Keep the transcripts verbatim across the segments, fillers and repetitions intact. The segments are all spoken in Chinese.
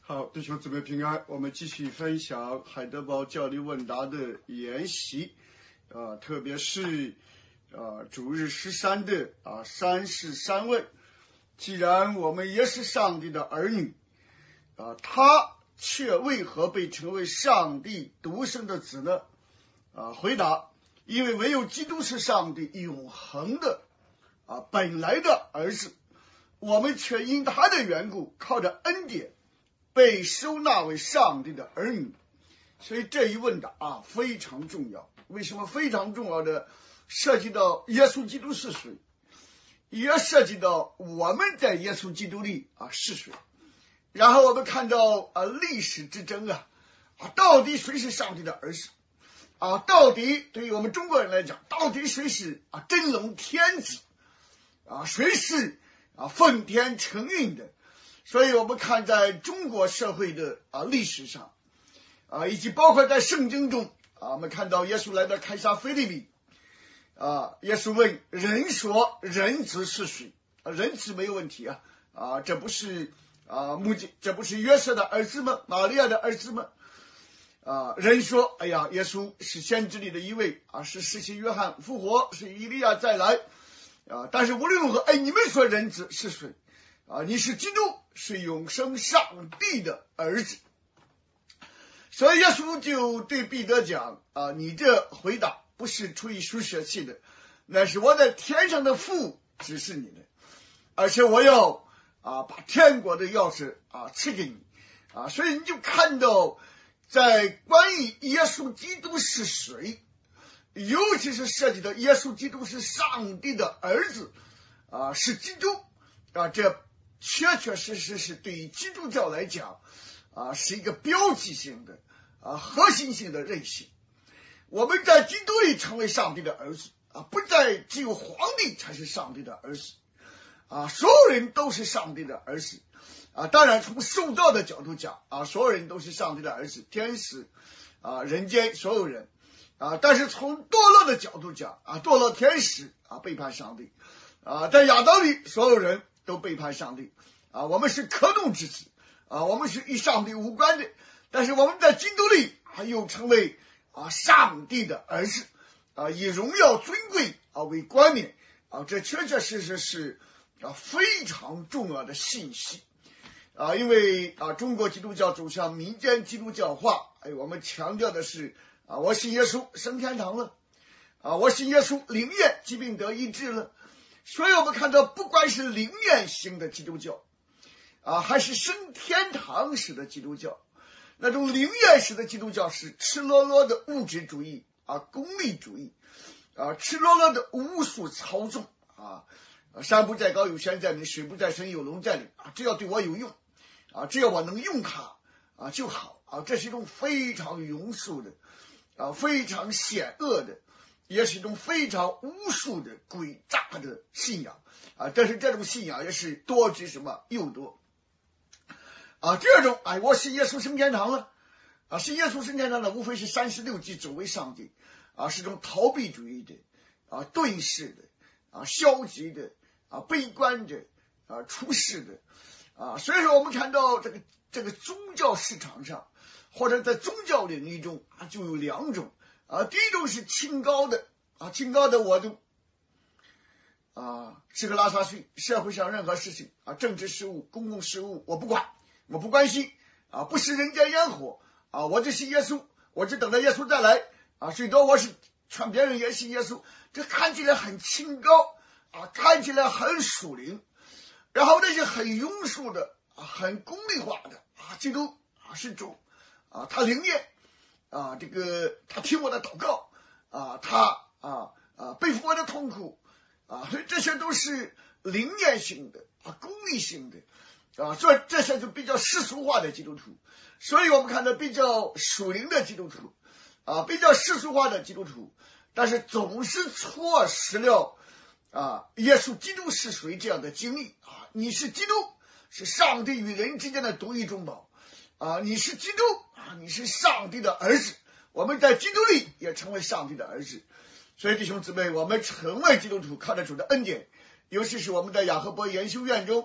好，弟兄姊妹平安，我们继续分享海德堡教理问答的研习，啊，特别是啊主日十三的啊三世三问。既然我们也是上帝的儿女，啊，他却为何被称为上帝独生的子呢？啊，回答：因为唯有基督是上帝永恒的啊本来的儿子，我们却因他的缘故，靠着恩典被收纳为上帝的儿女。所以这一问答啊非常重要。为什么非常重要的？涉及到耶稣基督是谁，也涉及到我们在耶稣基督里啊是谁。然后我们看到啊历史之争啊啊到底谁是上帝的儿子啊？到底对于我们中国人来讲，到底谁是啊真龙天子啊？谁是啊奉天承运的？所以我们看在中国社会的啊历史上啊，以及包括在圣经中啊，我们看到耶稣来到凯撒腓立比啊，耶稣问人说人子是谁？啊，人子没有问题啊啊，这不是啊母亲，这不是约瑟的儿子吗？玛利亚的儿子吗？啊，人说哎呀，耶稣是先知里的一位啊，是施洗约翰复活，是以利亚再来啊。但是无论如何，哎，你们说人子是谁？啊，你是基督，是永生上帝的儿子。所以耶稣就对彼得讲啊，你这回答不是出于数学系的，那是我在天上的父指示你的，而且我要啊把天国的钥匙啊赐给你啊。所以你就看到在关于耶稣基督是谁，尤其是涉及到耶稣基督是上帝的儿子啊，是基督啊，这确确实实是对于基督教来讲啊，是一个标记性的啊核心性的认识。我们在基督里成为上帝的儿子啊，不再只有皇帝才是上帝的儿子啊，所有人都是上帝的儿子啊。当然从受造的角度讲啊，所有人都是上帝的儿子，天使啊，人间所有人啊。但是从堕落的角度讲啊，堕落天使啊背叛上帝啊，在亚当里所有人都背叛上帝啊，我们是可怒之子啊，我们是与上帝无关的。但是我们在基督里啊，又成为啊上帝的儿子啊，以荣耀尊贵啊为冠冕啊，这确确实实是啊非常重要的信息啊。因为啊中国基督教走向民间基督教化，哎，我们强调的是啊，我信耶稣升天堂了啊，我信耶稣灵验疾病得医治了。所以我们看到，不管是灵验型的基督教啊，还是升天堂式的基督教，那种灵验式的基督教是赤裸裸的物质主义啊，功利主义啊，赤裸裸的巫术操纵啊，山不在高有仙在林，水不在深有龙在里啊，只要对我有用啊，只要我能用它啊就好啊。这是一种非常庸俗的啊，非常险恶的，也是一种非常巫术的诡诈的信仰啊。但是这种信仰也是多之什么又多啊。第二种，哎，我信耶稣升天堂了啊，信耶稣升天堂了，无非是三十六计走为上帝啊，是种逃避主义的啊，遁世的啊，消极的啊，悲观的啊，出世的啊。所以说我们看到这个这个宗教市场上，或者在宗教领域中啊，就有两种啊。第一种是清高的啊，清高的我都啊吃喝拉撒睡，社会上任何事情啊，政治事务、公共事务我不管，我不关心啊，不食人间烟火啊，我就信耶稣，我就等着耶稣再来啊，最多我是劝别人也信耶稣。这看起来很清高啊，看起来很属灵。然后那些很庸俗的啊，很功利化的啊，基督啊是主啊，他灵验啊，这个他听我的祷告啊，他啊啊背负我的痛苦啊，所以这些都是灵验性的啊，功利性的啊，所以这些就比较世俗化的基督徒。所以我们看到比较属灵的基督徒啊，比较世俗化的基督徒，但是总是错失了啊耶稣基督是谁这样的经历啊。你是基督，是上帝与人之间的独一中保啊，你是基督啊，你是上帝的儿子，我们在基督里也成为上帝的儿子。所以弟兄姊妹，我们成为基督徒靠着主的恩典，尤其是我们在雅各伯研修院中，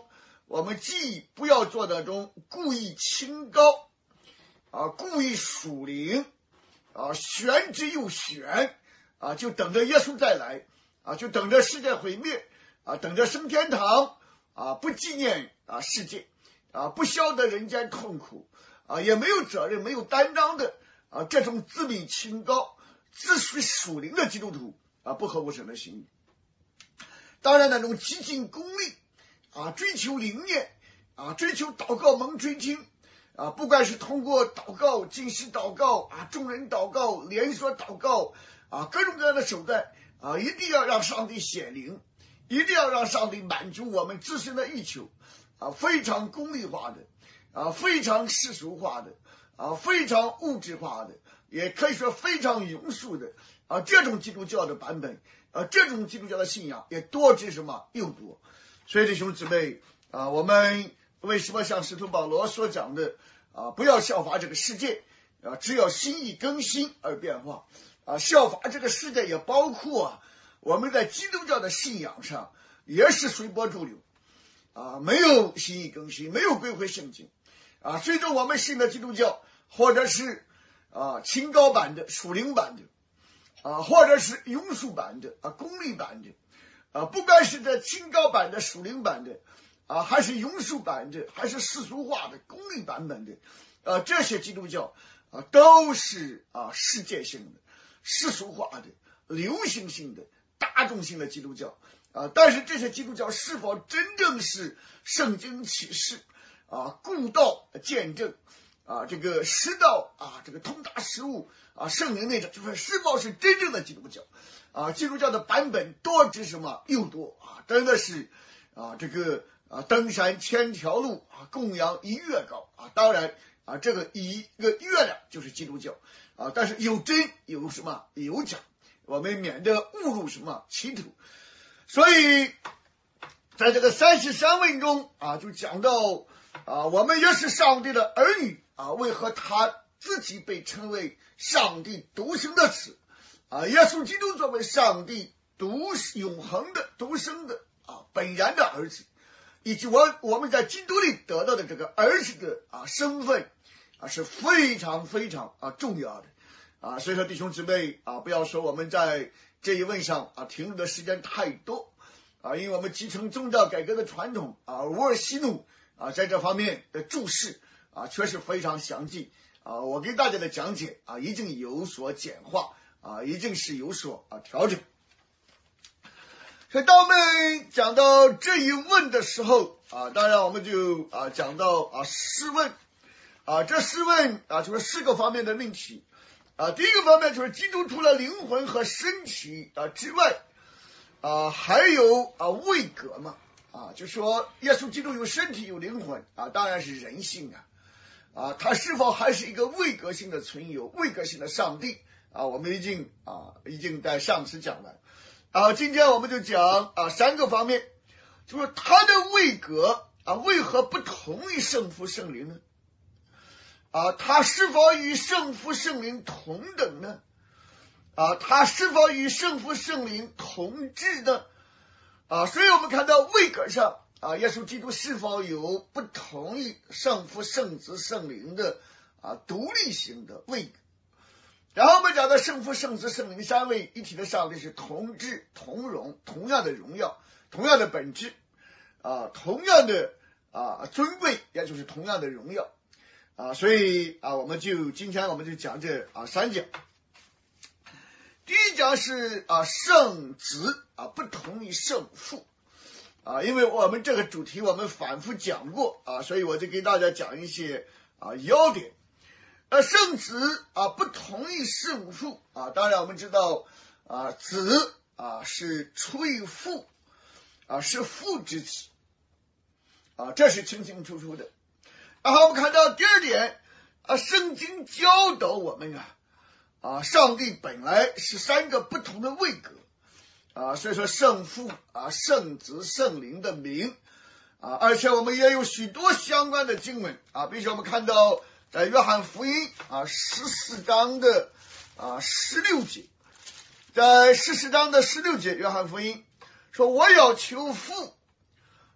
我们既不要做那种故意清高啊，故意属灵啊，玄之又玄啊，就等着耶稣再来啊，就等着世界毁灭啊，等着升天堂啊，不纪念啊世界啊，不晓得人间痛苦啊，也没有责任没有担当的啊，这种自命清高自诩属灵的基督徒啊，不合乎神的心意。当然那种激进功利啊，追求灵验啊，追求祷告蒙垂听啊，不管是通过祷告、禁食祷告啊、众人祷告、连锁祷告啊，各种各样的手段啊，一定要让上帝显灵，一定要让上帝满足我们自身的欲求啊，非常功利化的啊，非常世俗化的啊，非常物质化的，也可以说非常庸俗的啊，这种基督教的版本啊，这种基督教的信仰也多之什么又多。所以弟兄姊妹啊，我们为什么像使徒保罗所讲的啊，不要效法这个世界啊，只要心意更新而变化啊，效法这个世界也包括啊，我们在基督教的信仰上也是随波逐流啊，没有心意更新，没有归回圣经啊，随着我们信的基督教，或者是啊清高版的、属灵版的啊，或者是庸俗版的啊、功利版的啊，不管是这清高版的、属灵版的啊，还是庸俗版的，还是世俗化的、功利版本的啊，这些基督教啊，都是啊世界性的、世俗化的、流行性的、大众性的基督教啊。但是这些基督教是否真正是圣经启示啊、故道见证啊、这个实道啊、这个通达实务啊、圣灵内证，就是是否是真正的基督教啊？基督教的版本多之什么又多啊？真的是啊，这个啊登山千条路啊，供养一月高啊。当然啊，这个一个月亮就是基督教啊，但是有真有什么有假，我们免得误入什么歧途。所以在这个三十三问中啊，就讲到啊，我们也是上帝的儿女啊，为何他自己被称为上帝独生的子啊？耶稣基督作为上帝独永恒的独生的啊本然的儿子，以及我我们在基督里得到的这个儿子的啊身份啊，是非常非常啊重要的啊。所以说弟兄姊妹啊，不要说我们在这一问上啊停留的时间太多啊，因为我们继承宗教改革的传统啊，乌尔西努啊在这方面的注释啊确实非常详细啊，我给大家的讲解啊已经有所简化啊，已经是有所啊调整。所以当我们讲到这一问的时候啊，当然我们就啊讲到啊试问啊，这试问啊就是四个方面的命题啊。第一个方面就是基督除了灵魂和身体啊之外啊，还有啊位格嘛啊，就说耶稣基督有身体有灵魂啊，当然是人性啊啊，他是否还是一个位格性的存有、位格性的上帝啊？我们已经啊已经在上次讲了啊，今天我们就讲啊三个方面，就是他的位格啊为何不同于圣父圣灵呢？啊，他是否与圣父圣灵同等呢？啊，他是否与圣父圣灵同质呢？啊，所以我们看到位格上啊，耶稣基督是否有不同于圣父圣子圣灵的啊独立性的位格？然后我们讲到圣父圣子圣灵三位一体的上帝是同质同荣，同样的荣耀，同样的本质啊，同样的啊尊贵，也就是同样的荣耀啊。所以啊，我们就今天我们就讲这啊三讲。第一讲是啊圣子啊不同于圣父啊，因为我们这个主题我们反复讲过啊，所以我就给大家讲一些啊要点。呃，圣子啊不同于圣父啊，当然我们知道啊子啊是出于父啊，是父之子啊，这是清清楚楚的。然后我们看到第二点啊，圣经教导我们啊啊，上帝本来是三个不同的位格啊，所以说圣父啊、圣子、圣灵的名啊，而且我们也有许多相关的经文啊，比如说我们看到在约翰福音啊十四章的啊十六节，在十四章的十六节，约翰福音说：“我要求父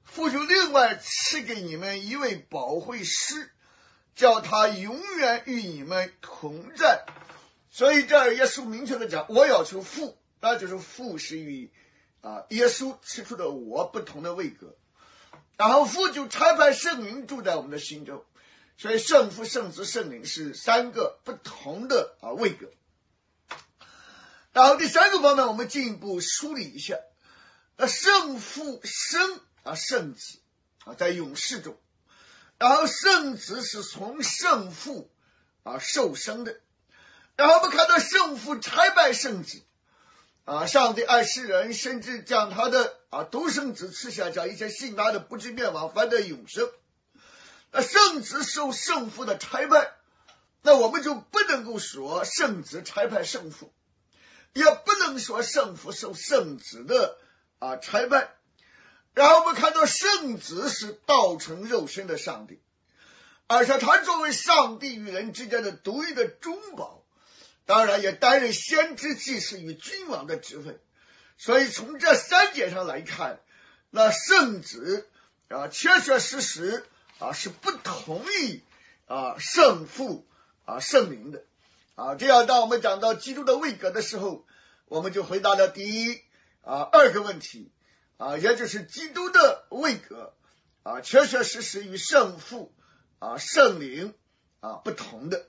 父就另外赐给你们一位保惠师，叫他永远与你们同在。所以这儿耶稣明确的讲，我要求父，那就是父是与啊耶稣赐出的我不同的位格，然后父就差派圣灵住在我们的心中，所以圣父、圣子、圣灵是三个不同的啊位格。然后第三个方面，我们进一步梳理一下，那圣父生啊圣子啊在永世中，然后圣子是从圣父啊受生的，然后我们看到圣父差派圣子啊，上帝爱世人，甚至将他的啊独生子赐下，叫一切信他的不至灭亡，反得永生。那圣子受圣父的差派，那我们就不能够说圣子差派圣父，也不能说圣父受圣子的啊差派。然后我们看到圣子是道成肉身的上帝，而且他作为上帝与人之间的独一的中保，当然也担任先知、祭司与君王的职分。所以从这三点上来看，那圣子啊确确实实啊是不同意啊圣父啊圣灵的啊。这样当我们讲到基督的位格的时候，我们就回答了第一啊二个问题啊，也就是基督的位格啊确确实实与圣父啊圣灵啊不同的。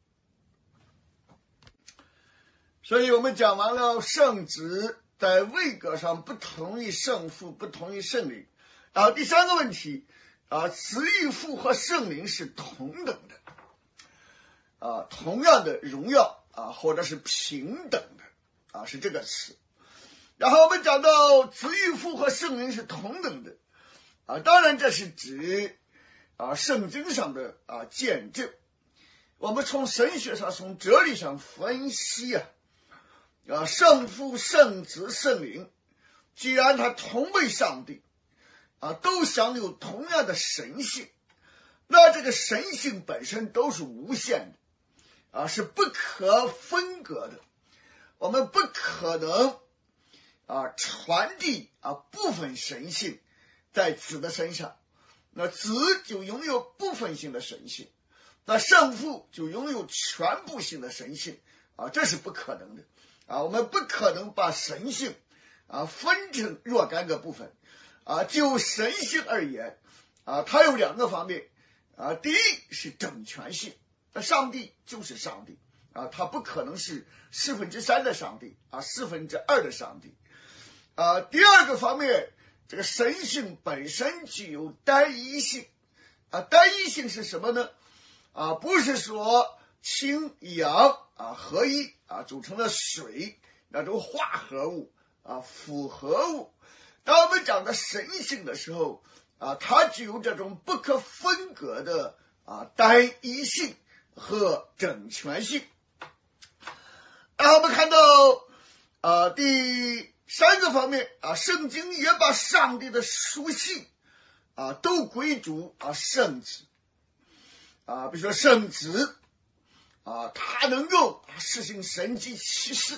所以我们讲完了圣子在位格上不同于圣父，不同于圣灵。然后第三个问题啊，子与父和圣灵是同等的啊，同样的荣耀啊，或者是平等的啊，是这个词。然后我们讲到子与父和圣灵是同等的啊，当然这是指啊圣经上的啊见证。我们从神学上、从哲理上分析啊。啊，圣父、圣子、圣灵，既然他同为上帝啊，都享有同样的神性，那这个神性本身都是无限的啊，是不可分割的。我们不可能啊传递啊部分神性在子的身上，那子就拥有部分性的神性，那圣父就拥有全部性的神性啊，这是不可能的。啊，我们不可能把神性啊分成若干个部分啊。就神性而言啊，它有两个方面啊。第一是整全性，那上帝就是上帝啊，他不可能是四分之三的上帝啊，四分之二的上帝啊。第二个方面，这个神性本身具有单一性啊。单一性是什么呢？啊，不是说氢氧啊合一啊组成了水那种化合物啊复合物。当我们讲到神性的时候啊，它具有这种不可分割的啊单一性和整全性。然后我们看到啊第三个方面啊，圣经也把上帝的属性啊都归诸啊圣子啊，比如说圣子啊，他能够实行神迹奇事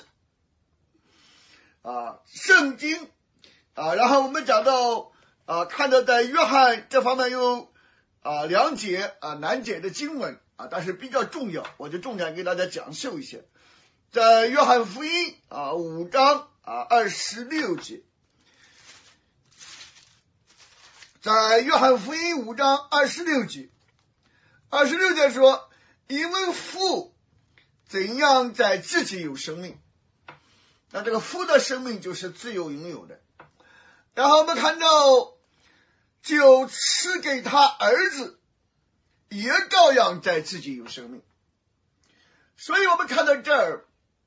啊，圣经啊。然后我们讲到啊，看到在约翰这方面有啊两节啊难解的经文啊，但是比较重要，我就重点给大家讲述一下。在约翰福音啊五章啊二十六节，在约翰福音五章二十六节，二十六节说，因为父怎样在自己有生命，那这个父的生命就是自由拥有的。然后我们看到就赐给他儿子，也照样在自己有生命。所以我们看到这儿，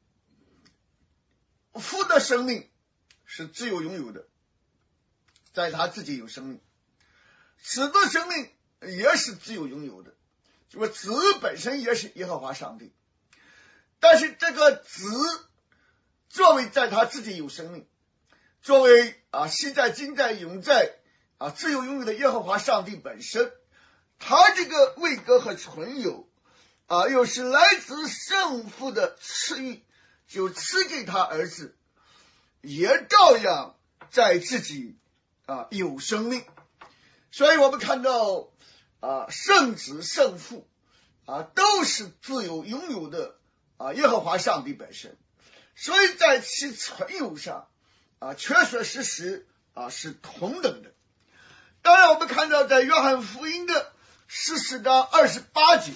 父的生命是自由拥有的，在他自己有生命。子的生命也是自由拥有的，就是子本身也是耶和华上帝，但是这个子作为在他自己有生命，作为啊昔在今在永在啊自由拥有的耶和华上帝本身，他这个位格和存有啊又是来自圣父的赐予，就赐给他儿子，也照样在自己啊有生命所以我们看到啊，圣子圣父啊都是自由拥有的啊耶和华上帝本身，所以在其存有上啊确确实实啊是同等的。当然我们看到在约翰福音的十四章二十八节，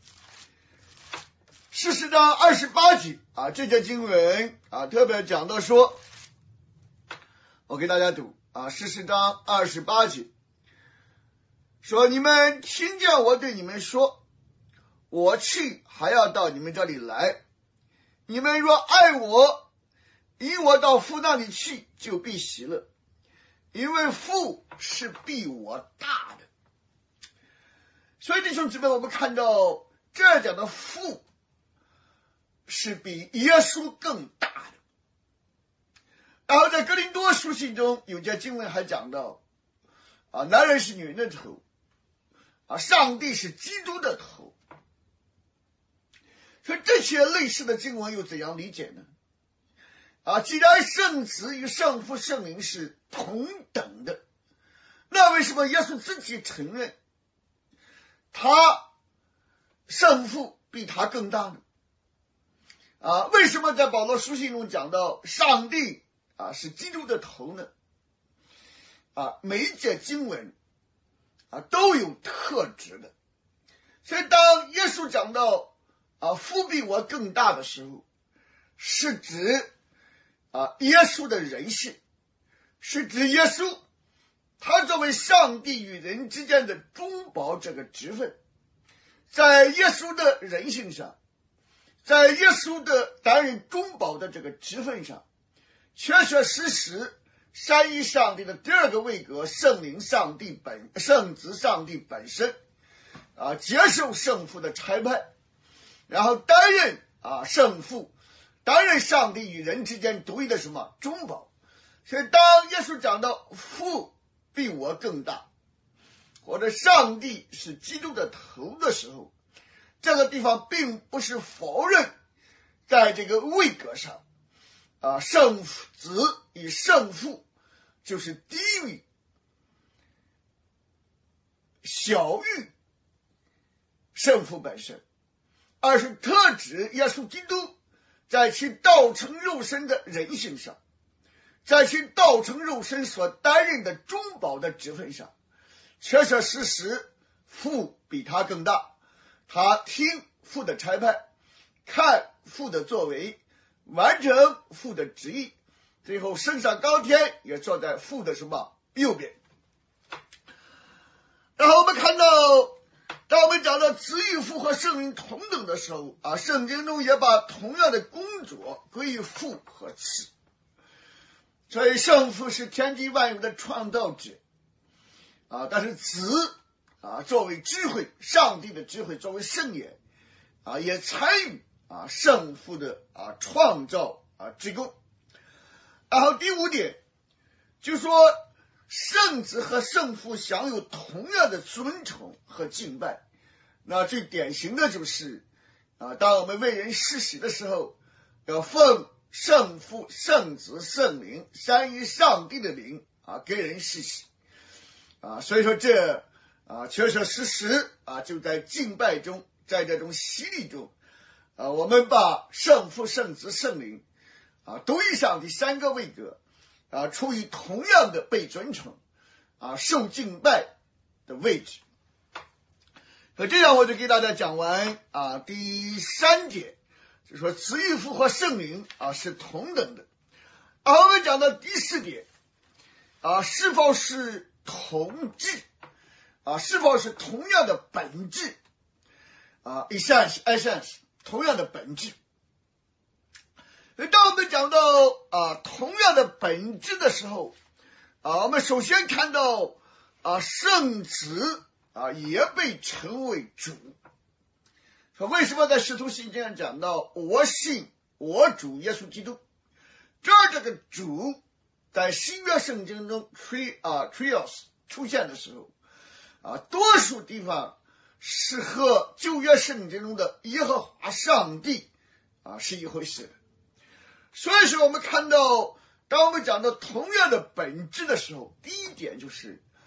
十四章二十八节啊，这节经文啊特别讲到说，我给大家读啊，十四章二十八节说，你们听见我对你们说，我去还要到你们这里来，你们若爱我，因我到父那里去，就必喜乐，因为父是比我大的。所以弟兄姊妹，我们看到这讲的父是比耶稣更大的。然后在哥林多书信中有节经文还讲到啊，男人是女人的头啊，上帝是基督的头。所以这些类似的经文又怎样理解呢？啊，既然圣子与圣父圣灵是同等的，那为什么耶稣自己承认他圣父比他更大呢？啊，为什么在保罗书信中讲到上帝啊是基督的头呢？啊，每一节经文啊都有特质的。所以当耶稣讲到啊父比我更大的时候，是指啊耶稣的人性，是指耶稣他作为上帝与人之间的中保这个职分，在耶稣的人性上，在耶稣的担任中保的这个职分上，确确实实三一上帝的第二个位格圣灵上帝本圣子上帝本身啊接受圣父的差派，然后担任啊圣父，担任上帝与人之间独一的什么中保。所以当耶稣讲到父比我更大，或者上帝是基督的头的时候，这个地方并不是否认在这个位格上啊，圣子与圣父就是低于小于圣父本身，而是特指耶稣基督在其道成肉身的人性上，在其道成肉身所担任的中保的职分上，确确实实父比他更大。他听父的差派，看父的作为，完成父的旨意，最后升上高天，也坐在父的什么右边。然后我们看到，当我们讲到子与父和圣灵同等的时候啊，圣经中也把同样的工作归于父和子。所以圣父是天地万有的创造者啊，但是子啊作为智慧，上帝的智慧作为圣言啊，也参与啊圣父的啊创造啊之功。然后第五点就说圣子和圣父享有同样的尊崇和敬拜。那最典型的就是啊，当我们为人施洗的时候，要奉圣父圣子圣灵三一上帝的灵啊给人施洗啊，所以说这啊确确实实啊就在敬拜中，在这种洗礼中啊，我们把圣父圣子圣灵啊独一上帝三个位格啊处于同样的被尊崇啊受敬拜的位置。那这样我就给大家讲完啊第三节，就说子与父和圣灵啊是同等的。而我们讲到第四点啊，是否是同质啊，是否是同样的本质啊 essence essence 同样的本质。当我们讲到啊同样的本质的时候啊，我们首先看到啊圣子啊也被称为主。说为什么在使徒信经上讲到我信我主耶稣基督，这这个主在新约圣经中 tri 啊 trios 出现的时候啊，多数地方是和旧约圣经中的耶和华上帝啊是一回事。所以说我们看到当我们讲到同样的本质的时候，第一点就是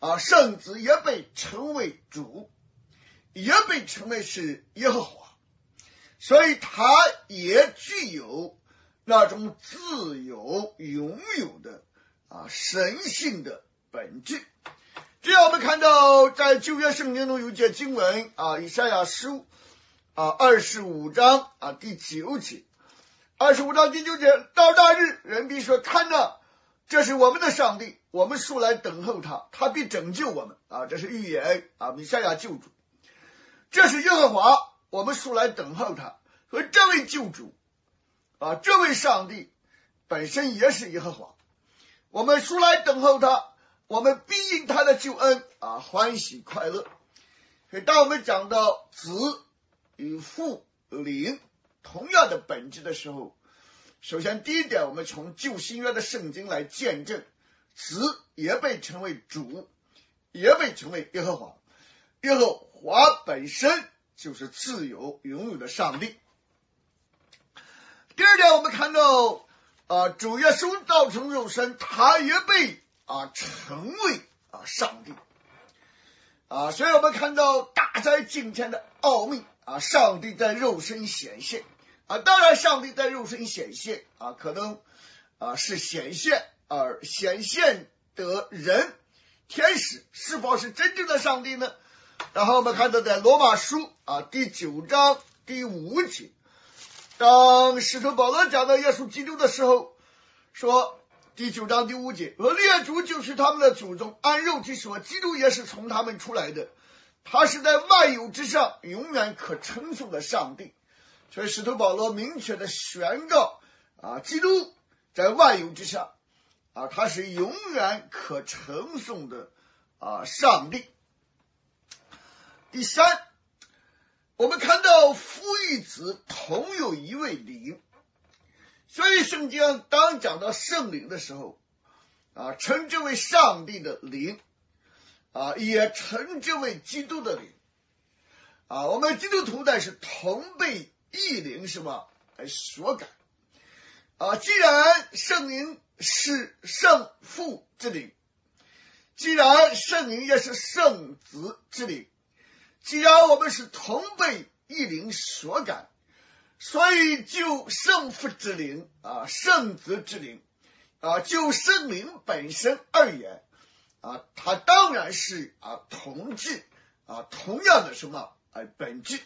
啊，圣子也被称为主，也被称为是耶和华，所以他也具有那种自由拥有的啊神性的本质。这样我们看到在旧约圣经中有一节经文啊，以赛亚书啊二十五章啊第九节，二十五章第九节，到那日，人必说：看哪，这是我们的上帝，我们素来等候他，他必拯救我们啊！这是预言啊，弥赛亚救主，这是耶和华，我们素来等候他。所以这位救主啊，这位上帝本身也是耶和华，我们素来等候他，我们必因他的救恩啊欢喜快乐。所以当我们讲到子与父灵同样的本质的时候，首先第一点，我们从旧新约的圣经来见证，子也被称为主，也被称为耶和华，耶和华本身就是自由拥有的上帝。第二点，我们看到啊，主耶稣道成肉身，他也被啊称为啊上帝啊，所以我们看到大哉敬天的奥秘啊，上帝在肉身显现啊，当然上帝在肉身显现啊，可能啊是显现，而显现的人天使是否是真正的上帝呢？然后我们看到在罗马书啊第九章第五节，当使徒保罗讲到耶稣基督的时候，说第九章第五节，而列祖就是他们的祖宗，按肉体说，基督也是从他们出来的，他是在万有之上永远可称颂的上帝。所以使徒保罗明确的宣告啊，基督在万有之上啊，他是永远可称颂的啊上帝。第三，我们看到父与子同有一位灵，所以圣经当讲到圣灵的时候啊，称之为上帝的灵啊，也称之为基督的灵啊。我们基督徒呢是同被一灵什么所感啊？既然圣灵是圣父之灵，既然圣灵也是圣子之灵，既然我们是同被一灵所感，所以就圣父之灵啊，圣子之灵啊，就圣灵本身而言啊，它当然是啊同质啊同样的什么啊本质。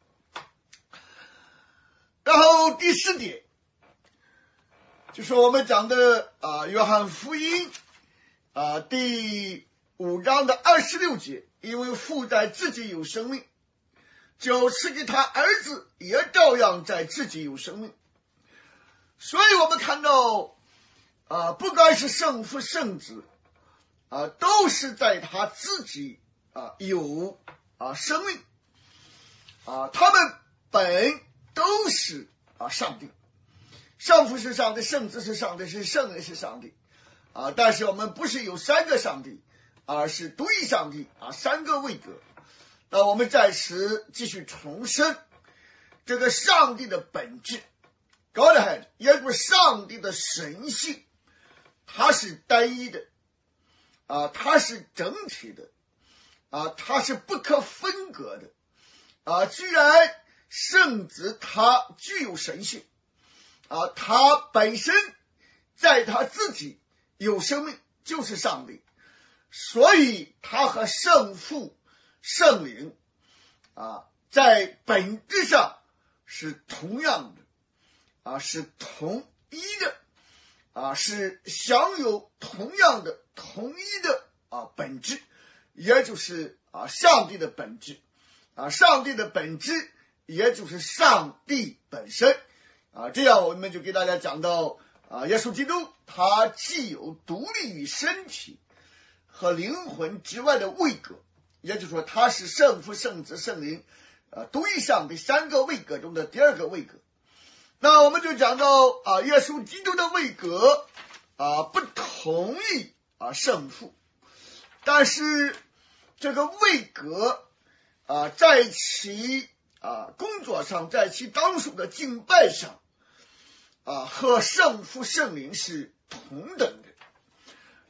然后第四点就是我们讲的啊约翰福音啊第五章的二十六节，因为父在自己有生命，就赐给他儿子也照样在自己有生命。所以我们看到啊，不管是圣父圣子啊，都是在他自己啊有啊生命啊，他们本都是啊上帝，圣父是上帝，圣子是上帝，是圣灵是上帝啊，但是我们不是有三个上帝，而是独一上帝啊，三个位格。那我们在此继续重申这个上帝的本质 Godhead， 也就是上帝的神性，它是单一的啊，它是整体的啊，它是不可分割的啊。既然圣子他具有神性啊，他本身在他自己有生命，就是上帝，所以他和圣父圣灵啊在本质上是同样的啊，是同一的啊，是享有同样的同一的啊本质，也就是啊上帝的本质啊，上帝的本质也就是上帝本身啊。这样我们就给大家讲到啊，耶稣基督他既有独立于身体和灵魂之外的位格，也就是说他是圣父圣子圣灵啊独一上帝三个位格中的第二个位格。那我们就讲到啊，耶稣基督的位格啊不同于啊圣父，但是这个位格啊在其啊工作上，在其当属的敬拜上啊和圣父圣灵是同等的。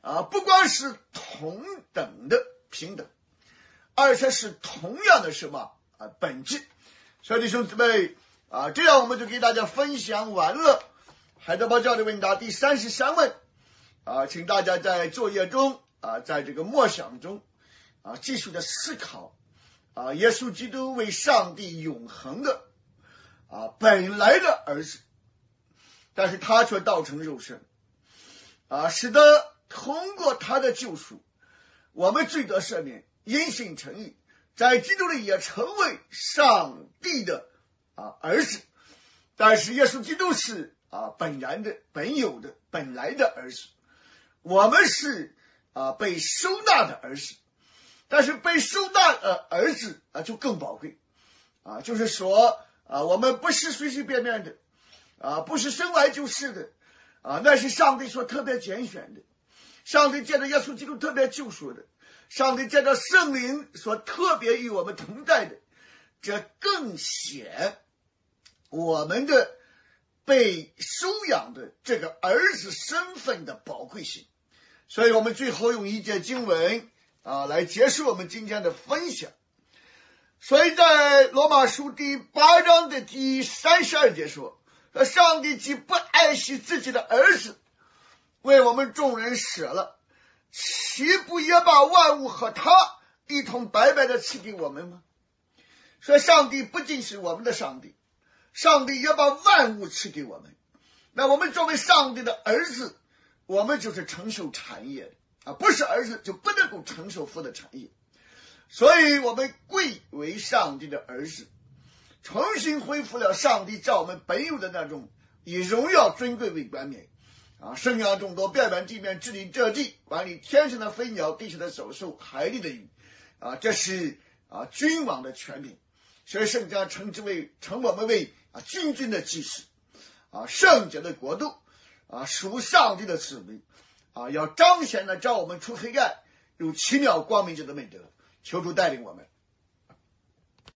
啊，不光是同等的平等，而且是同样的什么啊本质。所以弟兄姊妹啊，这样我们就给大家分享完了海德堡教理问答第三十三问啊，请大家在作业中啊，在这个默想中啊，继续的思考啊，耶稣基督为上帝永恒的啊本来的儿子，但是他却道成肉身啊，使得通过他的救赎，我们罪得赦免，因信称义，在基督里也成为上帝的啊儿子。但是耶稣基督是啊本然的、本有的、本来的儿子，我们是啊被收纳的儿子。但是被收纳的儿子啊就更宝贵啊，就是说啊我们不是随随便便的啊，不是生来就是的啊，那是上帝所特别拣选的，上帝借着耶稣基督特别救赎的，上帝借着圣灵所特别与我们同在的，这更显我们的被收养的这个儿子身份的宝贵性。所以我们最后用一节经文啊来结束我们今天的分享。所以在罗马书第八章的第三十二节说，上帝既不爱惜自己的儿子，为我们众人舍了，岂不也把万物和他一同白白的赐给我们吗？所以上帝不仅是我们的上帝，上帝也把万物赐给我们。那我们作为上帝的儿子，我们就是承受产业的啊，不是儿子就不能够承受父的产业。所以我们贵为上帝的儿子，重新恢复了上帝照我们本有的那种以荣耀尊贵为冠冕啊，生养众多，遍满地面，治理这地，管理天上的飞鸟，地上的走兽，海里的鱼啊，这是啊君王的权柄。所以圣经称之为称我们为啊君君的祭司啊，圣洁的国度啊，属上帝的子民啊，要彰显的照我们出黑暗，有奇妙光明者的美德。求主带领我们。